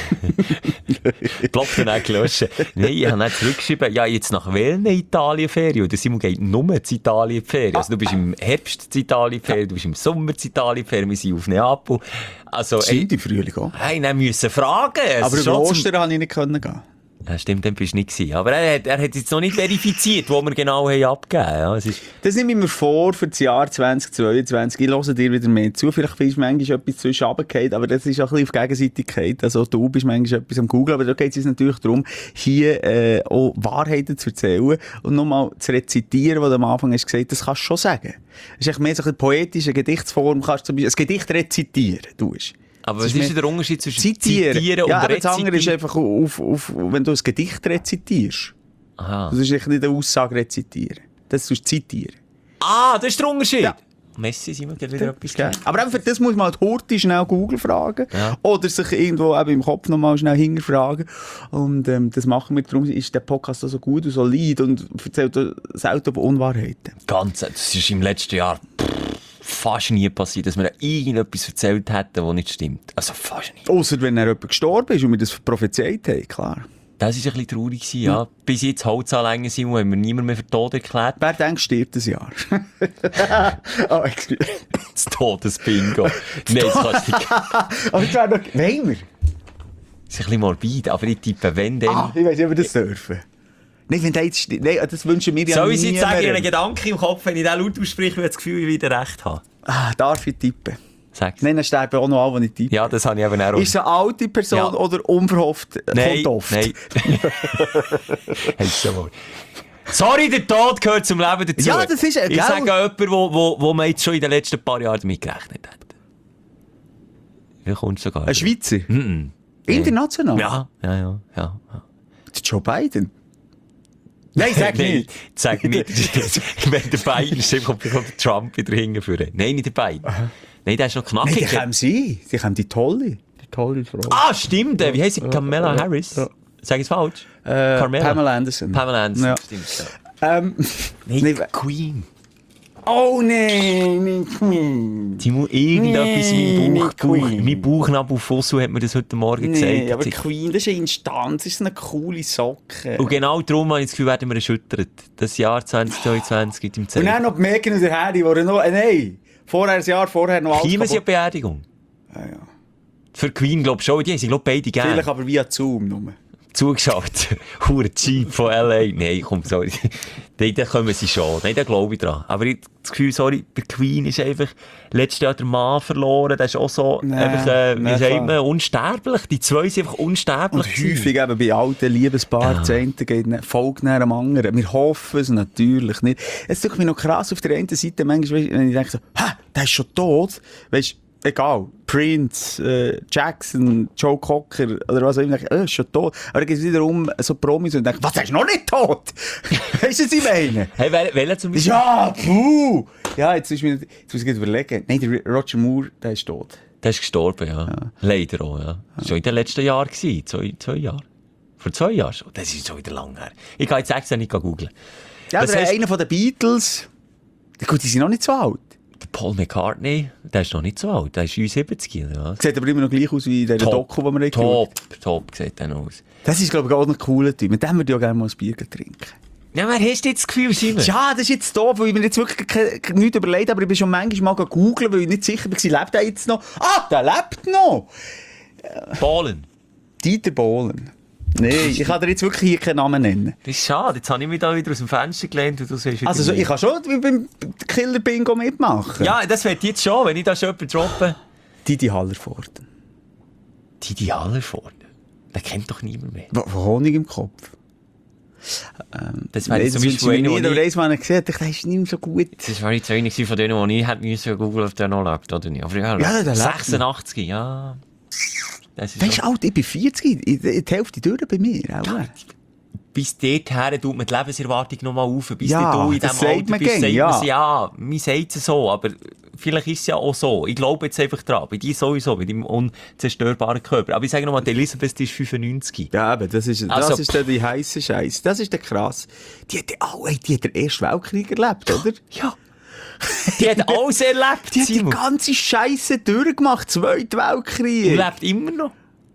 Blockt ihn auch gelöscht. Nein, ich habe nicht zurückgeschrieben, ja, jetzt nach welchen Italienferien? Der Simon geht nur zu Italienferien. Also du bist im Herbst zu Italienferien, du bist im Sommer zu Italienferien, wir sind auf Neapel. Also, sind die Frühling auch? Hey, dann müssen fragen. Aber über Ostern konnte ich nicht gehen. Ja, stimmt, dann bist du nicht gewesen. Aber er hat, er hat jetzt noch nicht verifiziert, wo wir genau haben abgegeben haben. Ja, es ist das nehme ich mir vor für das Jahr zwanzig zweiundzwanzig. Ich höre dir wieder mehr zu. Vielleicht bist du manchmal etwas zwischen runtergefallen, aber das ist auch ein bisschen auf Gegenseitigkeit. Also du bist manchmal etwas am Googlen, aber da geht es uns natürlich darum, hier äh, auch Wahrheiten zu erzählen und nochmal zu rezitieren, was du am Anfang hast gesagt, das kannst du schon sagen. Das ist echt mehr so eine poetische Gedichtsform. Kannst du zum Beispiel ein Gedicht rezitieren, du hast. Aber was ist, ist der Unterschied zwischen zitieren, zitieren und ja, rezitieren? Das andere ist einfach, auf, auf, wenn du ein Gedicht rezitierst. Aha. Das ist nicht eine Aussage rezitieren. Das ist zitieren. Ah, das ist der Unterschied. Ja. Messi, sind wir wieder ja, etwas geil. Aber eben für das muss man halt Horti schnell Google fragen. Ja. Oder sich irgendwo eben im Kopf nochmal schnell hinterfragen. Und ähm, das machen wir. Darum ist der Podcast auch so gut und solid und erzählt selten Unwahrheiten. Ganz, das ist im letzten Jahr fast nie passiert, dass wir irgendetwas erzählt hätten, das nicht stimmt. Also fast nie. Ausser wenn er jemand gestorben ist und wir das prophezeit haben, klar. Das war ein bisschen traurig, ja. ja. Bis jetzt Holzanlängen sind, haben wir niemand mehr für tot erklärt. Wer denkt, stirbt ein Jahr? Oh, excuse. Das Todesbingo. Nein, das kannst du nicht. Aber das wäre doch... Wollen wir? Das ist ein bisschen morbid, aber ich tippe, wenn dann... Ah, ich weiss nicht, ob wir das dürfen. Nein, wenn jetzt, nein, das wünschen wir ja Soll nie. ich jetzt sagen, ich habe einen Gedanken im Kopf, wenn ich den laut ausspreche, will ich das Gefühl, ich wieder recht habe. Ah, darf ich tippen? Sag's. Nein, dann sterben auch noch alle, die ich tippe. Ja, das habe ich eben auch. Ist es eine alte Person ja. oder unverhofft? Nein, kommt oft? Nein. Sorry, der Tod gehört zum Leben dazu. Ja, das ist... Ich sage jemanden, wo, wo, wo man jetzt schon in den letzten paar Jahren damit gerechnet hat. Wie kommst du sogar? Ein Schweizer? Mm -mm. International? Ja, ja, ja. ja, ja. Joe Biden? Nein, sag nicht. Sag nicht. Wenn der Biden ist, kommt Trump wieder hingeführen. Nein, nicht der Biden. Aha. Nein, der ist noch knackig. Nein, die haben sie. Die haben die tolle. Die tolle Frau. Ah, stimmt. Ja. Wie heisst sie? Kamala ja. Harris? Ja. Sag ich es falsch? Äh, Pamela Anderson. Pamela Anderson. Ja. Stimmt. Ja. Ähm, Nein, nee, Queen. Oh nein, nicht Queen. Timo, irgendetwas Nee, in meinem Bauch, nicht Bauch, Queen. mein Bauchnabelfussel hat mir das heute Morgen Nee, gesagt. aber Ich- Queen, das ist eine Instanz, das ist eine coole Socke. Und genau darum habe ich das Gefühl, werden wir erschüttert. Das Jahr zwanzig zweiundzwanzig gibt ihm Und Zeit. dann noch die Megan und der Harry, die noch... Äh, nein, vorher, ein Jahr vorher noch alles Kiemen sie eine kaputt- Beerdigung? Ja, ja. Für Queen, glaube ich schon. Die haben sie, glaube beide Vielleicht gerne aber via Zoom nur. zugeschaut. Hure Jeep von L A. Nein, komm, sorry. Nein, da kommen sie schon. Nein, da glaube ich dran. Aber ich habe das Gefühl, sorry, bei Queen ist einfach letztes Jahr der Mann verloren. Der ist auch so, Nee, einfach, äh, wie nee, sagt klar. man, unsterblich. Die zwei sind einfach Und unsterblich. häufig eben bei alten Liebespaaren, das eine geht ne, folgt nach dem anderen. Wir hoffen es natürlich nicht. Es tut mich noch krass auf der einen Seite, manchmal, wenn ich denke so, hä, der ist schon tot. Weißt du, egal. Prince, äh, Jackson, Joe Cocker oder was auch immer, äh, ist schon tot. Aber dann geht es wiederum so Promis und denke, was, der ist noch nicht tot? Weißt du, was ich meine? Hey, wel- welcher zum Beispiel? Ja, puh! Ja, jetzt, ist mir, jetzt muss ich überlegen. Nein, der Roger Moore, der ist tot. Der ist gestorben, ja. Leider auch, ja. Das war schon in den letzten Jahren, gewesen. Zwei, zwei Jahre. Vor zwei Jahren schon. Das ist schon wieder lang her. Ich kann jetzt extra nicht googeln. Ja, Das aber heisst- einer von den Beatles, gut, die sind noch nicht so alt. Paul McCartney, der ist noch nicht so alt. Der ist Ü siebzig. Ja. Sieht aber immer noch gleich aus wie in der Doku, die wir haben geschaut. Top, top sieht der noch aus. Das ist, glaube ich, auch ein cooler Typ. Mit dem würde ich auch gerne mal ein Bier trinken. Ja, wer hast du jetzt das Gefühl, Simon? Ja, das ist jetzt doof, weil ich mir jetzt wirklich ke- ke- nichts überlegt habe, aber ich bin schon manchmal mal googeln, weil ich nicht sicher war, lebt er jetzt noch? Ah, der lebt noch! Ballen. Dieter Bohlen. Nein, ich kann dir jetzt wirklich hier keinen Namen nennen. Das ist schade. Jetzt habe ich mich da wieder aus dem Fenster gelehnt und du siehst wieder Also, so, nicht. ich kann schon wie beim Killer Bingo mitmachen. Ja, das wird jetzt schon, wenn ich da schon jemanden droppe. Didi Hallerford. Didi Hallervorden. Den kennt doch niemand mehr. Wo- wo Honig im Kopf. Das wäre Nein, jetzt zum das Beispiel wünsche ich einer, mir nie, wo aber ich... eins Mal gesehen habe, der ist nicht mehr so gut. Das war jetzt einer von denen, wo ich hätte müssen googeln, ob der noch lebt oder nicht. Aber ja, Ja, der lebt noch. sechsundachtzig, ja. Das ist Der ist schon... alt, ich bin vierzig, ich- die Hälfte durch bei mir. Auch. Bis dorthin tut man die Lebenserwartung noch mal auf. Bis Ja, du in das diesem sagt Alter man bist, gern, sagt ja. man es, ja, man sagt es so, aber vielleicht ist es ja auch so. Ich glaube jetzt einfach dran. Bei dir sowieso, bei deinem unzerstörbaren Körper. Aber ich sage nochmal, die Elisabeth, die ist fünfundneunzig. Ja, aber das ist, das Also, ist der die heisse Scheiße. Das ist der krass. Die hat, oh, ey, die hat den Ersten Weltkrieg erlebt, oder? Ja. Die hat alles erlebt, Die hat die Simon. ganze Scheiße durchgemacht. Zweiter Und Weltkrieg. lebt immer noch.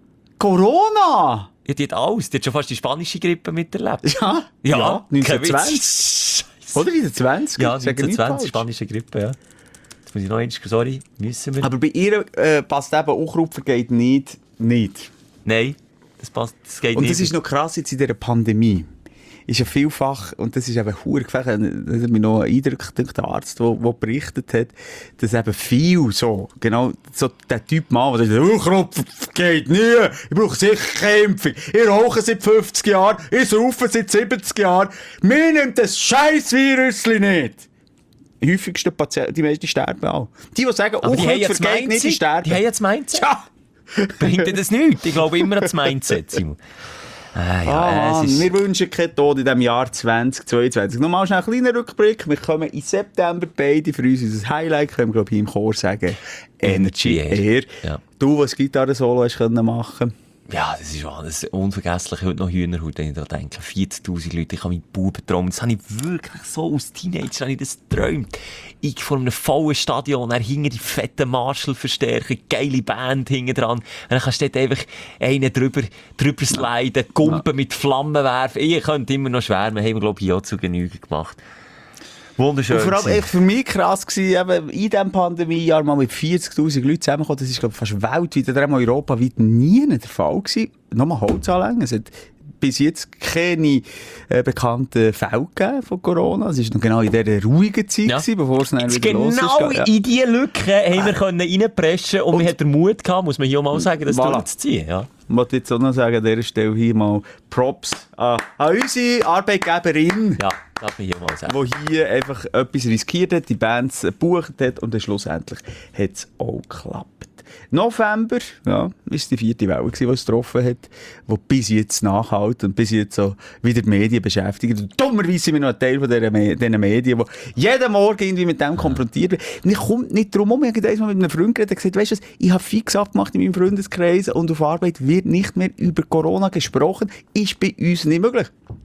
Corona. Ja, die hat alles. Die hat schon fast die spanische Grippe miterlebt. Ja, Ja, kein Witz. neunzehnhundertzwanzig. Oder in den zwanziger? Ja, Sag ich nicht neunzehnhundertzwanzig, falsch. spanische Grippe, ja. Jetzt muss ich noch eins, sorry, müssen wir. Aber bei ihr äh, passt eben Uchrupfer geht nicht. Nicht. Nein, das passt, das geht Und nicht. das ist noch krass jetzt in dieser Pandemie. Ist ja vielfach, und das ist eben verdammt gefährlich, das hat mich noch eindrückt, der Arzt, der, der berichtet hat, dass eben viel so, genau, so der Typ Mann, der sagt, Uchrupfer geht nie, ich brauche sicher keine Impfung, ich rauche seit fünfzig Jahren, ich saufe seit siebzig Jahren, mir nimmt das scheiß Virusli nicht. Die häufigsten Patienten, die meisten sterben auch. Die, die sagen, Aber die haben ja das Uchrupfer geht nicht, die Mindset. sterben. Die haben ja das Mindset. Ja. Bringt dir das nichts? Ich glaube immer an das Mindset, Simon. Ah, ja, Ah, äh, Mann, es ist... wir wünschen keinen Tod in diesem Jahr zwanzig zweiundzwanzig. Nochmal schnell einen kleinen Rückblick. Wir kommen im September beide für uns unser Highlight, können wir glaube ich im Chor sagen, Energy Air. Ja. Du, was Gitarre-Solo hast können machen. Ja, das ist wahr. Das ist unvergesslich. Heute noch Hühnerhaut, wenn ich daran denke. vierzigtausend Leute, ich habe meinen Buben geträumt. Das habe ich wirklich so als Teenager habe ich das geträumt. Ich vor einem vollen Stadion, er hinten die fetten Marshall-Verstärker, geile Band hinten dran. Und dann kannst du dort einfach einen drüber, drüber sliden, Gumpen mit Flammen werfen. Ich könnte immer noch schwärmen. Haben wir, glaube ich, auch zu Genüge gemacht. Wunderschön. Und vor allem gewesen. echt für mich krass gewesen, eben in diesem Pandemiejahr mal mit vierzigtausend Leuten zusammengekommen. Das ist glaube ich fast weltweit oder einmal europaweit nie der Fall gewesen. Nochmal Holz anlegen. Es hat bis jetzt keine äh, bekannten Fälle gegeben von Corona. Es war noch genau in dieser ruhigen Zeit, Ja. gewesen, bevor es dann wieder los ist. Genau Ja. in diese Lücke haben wir können reinpreschen und, und wir hatten den Mut gehabt, muss man hier auch mal sagen, das Voilà. durchzuziehen. Ja. Ich wollte jetzt auch noch sagen, an dieser Stelle hier mal Props an, an unsere Arbeitgeberin, Ja, darf man hier mal sagen. die hier einfach etwas riskiert hat, die Bands gebucht hat und dann schlussendlich hat es auch geklappt. November, ja, ist die vierte Welle gewesen, die es getroffen hat, die bis jetzt nachhält und bis jetzt so wieder die Medien beschäftigt. Und dummerweise sind wir noch ein Teil von diesen Me- diesen Medien, die jeden Morgen irgendwie mit dem konfrontiert werden. Und ich komme nicht drum um. Ich habe einmal mit einem Freund geredet und gesagt, weißt du was, ich habe fix abgemacht in meinem Freundeskreis und auf Arbeit wird nicht mehr über Corona gesprochen. Ist bei uns nicht möglich.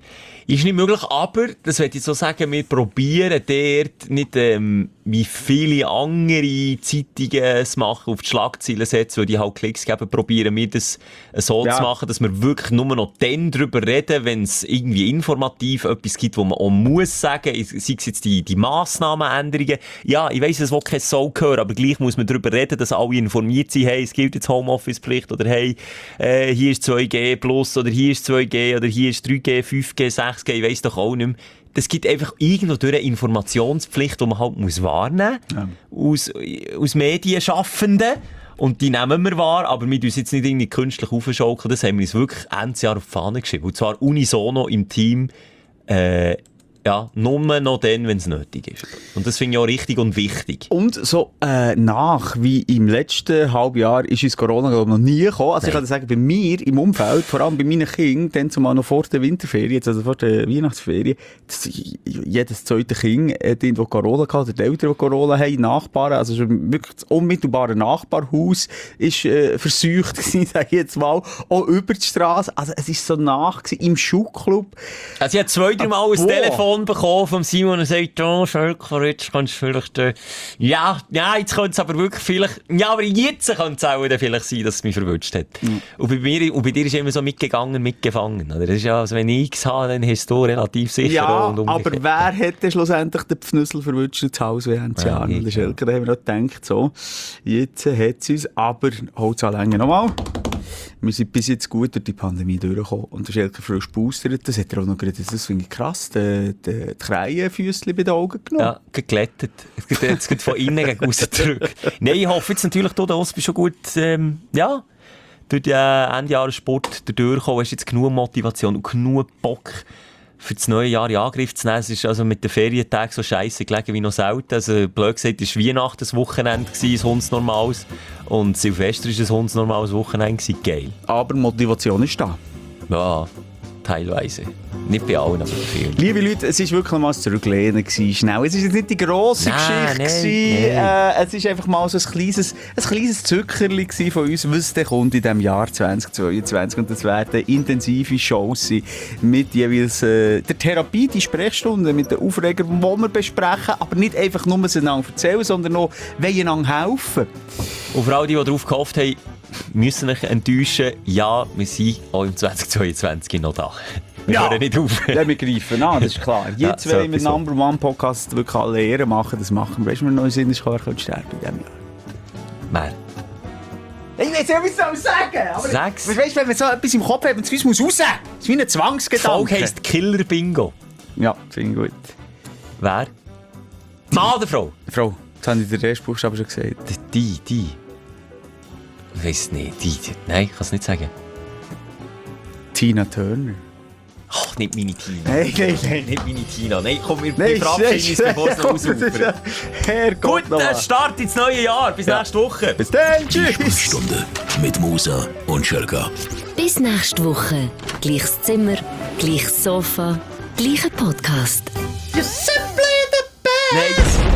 Ist nicht möglich, aber, das möchte ich so sagen, wir probieren dort nicht, ähm, wie viele andere Zeitungen es machen, auf die Schlagzeilen setzen, weil die halt Klicks geben, probieren wir das so Ja. zu machen, dass wir wirklich nur noch dann drüber reden, wenn es irgendwie informativ etwas gibt, wo man auch muss sagen, sei es jetzt die, die Massnahmenänderungen. Ja, ich weiss, es will kein Sau hören, aber gleich muss man darüber reden, dass alle informiert sind, hey, es gilt jetzt Homeoffice-Pflicht, oder hey, äh, hier ist zwei G plus, oder hier ist zwei G, oder hier ist drei G, fünf G, sechs G, ich weiss doch auch nicht mehr. Es gibt einfach irgendwo durch eine Informationspflicht, die man halt muss wahrnehmen muss, ja. aus, aus Medienschaffenden. Und die nehmen wir wahr, aber wir uns jetzt nicht irgendwie künstlich aufschaukeln. Das haben wir uns wirklich Ende Jahr auf die Fahne geschrieben. Und zwar unisono im Team, äh, ja, nur noch dann, wenn es nötig ist. Und das finde ich auch richtig und wichtig. Und so äh, nach, wie im letzten Halbjahr, ist uns Corona glaub, noch nie gekommen. Also Nein. ich kann sagen, bei mir im Umfeld, vor allem bei meinen Kindern, dann zumal noch vor der Winterferien, also vor der Weihnachtsferien, das, jedes zweite Kind hat irgendwo Corona gehabt, oder die Eltern, die Corona haben, Nachbarn, also schon wirklich das unmittelbare Nachbarhaus ist äh, verseucht gewesen, sage ich jetzt mal, auch über die Straße. Also es ist so nach gewesen, im Schuhclub. Also ich habe zwei, drei Mal ein Boah. Telefon bekommen von Simon und sagt, oh, Schölker, jetzt kannst du vielleicht, äh, ja, ja, jetzt könnte es aber wirklich vielleicht, ja, aber jetzt könnte es auch dann vielleicht sein, dass es mich verwünscht hat. Mhm. Und bei mir, und bei dir ist immer so mitgegangen, mitgefangen, oder? Das ist ja, also wenn ich X habe, dann hast du relativ sicher. Ja, und aber wer hat denn schlussendlich den Pfnüssel verwünscht ins Haus während Ja, Jahren? ich, Und der ja. Schelker, da haben wir noch gedacht, so, jetzt hat es uns, aber Holz an Länge nochmal. Wir sind bis jetzt gut durch die Pandemie durchgekommen. Und der Schelker frisch boostert, das hat er auch noch gerade, das finde ich krass, die, die, die Krähenfüßchen bei den Augen genommen. Ja, geglättet. Es geht jetzt geht von innen gegen aussen zurück. Nein, ich hoffe jetzt natürlich, du, der Ospi, schon gut, ähm, ja, durch den Endjahressport durchkommen, hast jetzt genug Motivation und genug Bock, für das neue Jahr in Angriff zu nehmen. Es ist also mit den Ferientagen so scheisse gelegen wie noch selten. Also, blöd gesagt, es war Weihnachten ein Wochenende, ein hundsnormales. Und Silvester war ein hundsnormales Wochenende. Geil. Aber Motivation ist da. Ja, teilweise. Nicht bei allen, aber bei vielen. Liebe Leute, es war wirklich mal das Zurücklehnen gewesen, schnell. Es war jetzt nicht die grosse Nein, Geschichte. nein, gewesen. Äh, es war einfach mal so ein kleines, ein kleines Zückerli gewesen von uns, was denn kommt in diesem Jahr zwanzig zweiundzwanzig. Und das werden intensive Shows sein mit jeweils äh, der Therapie, die Sprechstunde, mit den Aufregern, die wir besprechen, aber nicht einfach nur einander erzählen, sondern auch einander helfen. Und für alle, die, die darauf gehofft haben, müssen euch enttäuschen, ja, wir sind auch im zwanzig zweiundzwanzig noch da. Wir Ja. hören nicht auf. Ja, wir greifen an, das ist klar. Ja, Jetzt, so wenn wir mit etwas so. Number One Podcast wirklich alle Ehren machen, das machen wir. Weißt du, wenn wir noch in Sinn ist, wer könnte sterben in diesem Jahr? Nein. Ich weiß nicht, was ich soll sagen. Aber Sag's. weißt du, wenn man so etwas im Kopf hat und es muss raus. Das ist wie ein Die Zwangsgedanke. Folge heisst Killer Bingo. Ja, finde ich gut. Wer? Mann oder Frau? Frau, das habe ich den ersten Buchstaben schon gesagt. Die, die. Ich weiss es nicht. Die, die. Nein, ich kann es nicht sagen. Tina Turner. Ach, nicht meine Tina. Nein, nein, nein. Nicht meine Tina. Nein, komm, wir, Nein, wir verabschieden uns, bevor es noch ausufert. Herrgott, Guten Start ins neue Jahr. Bis nächste Woche. Bis dann, tschüss. Sprechstunde mit Musa und Schelka. Bis nächste Woche. Gleiches Zimmer, gleiches Sofa, gleicher Podcast. Nein, das